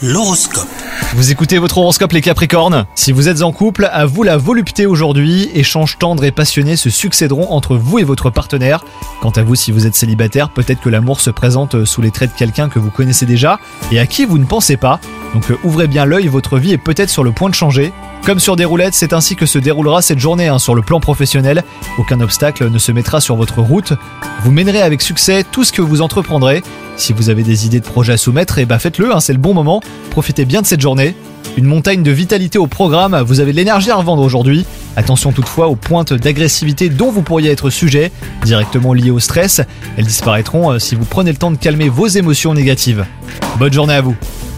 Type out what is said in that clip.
L'horoscope. Vous écoutez votre horoscope les Capricornes. Si vous êtes en couple, à vous la volupté aujourd'hui. Échanges tendres et passionnés se succéderont entre vous et votre partenaire. Quant à vous, si vous êtes célibataire, peut-être que l'amour se présente sous les traits de quelqu'un que vous connaissez déjà et à qui vous ne pensez pas. Donc ouvrez bien l'œil, votre vie est peut-être sur le point de changer. Comme sur des roulettes, c'est ainsi que se déroulera cette journée sur le plan professionnel. Aucun obstacle ne se mettra sur votre route. Vous mènerez avec succès tout ce que vous entreprendrez. Si vous avez des idées de projets à soumettre, faites-le, c'est le bon moment. Profitez bien de cette journée. Une montagne de vitalité au programme, vous avez de l'énergie à revendre aujourd'hui. Attention toutefois aux pointes d'agressivité dont vous pourriez être sujet, directement liées au stress. Elles disparaîtront si vous prenez le temps de calmer vos émotions négatives. Bonne journée à vous.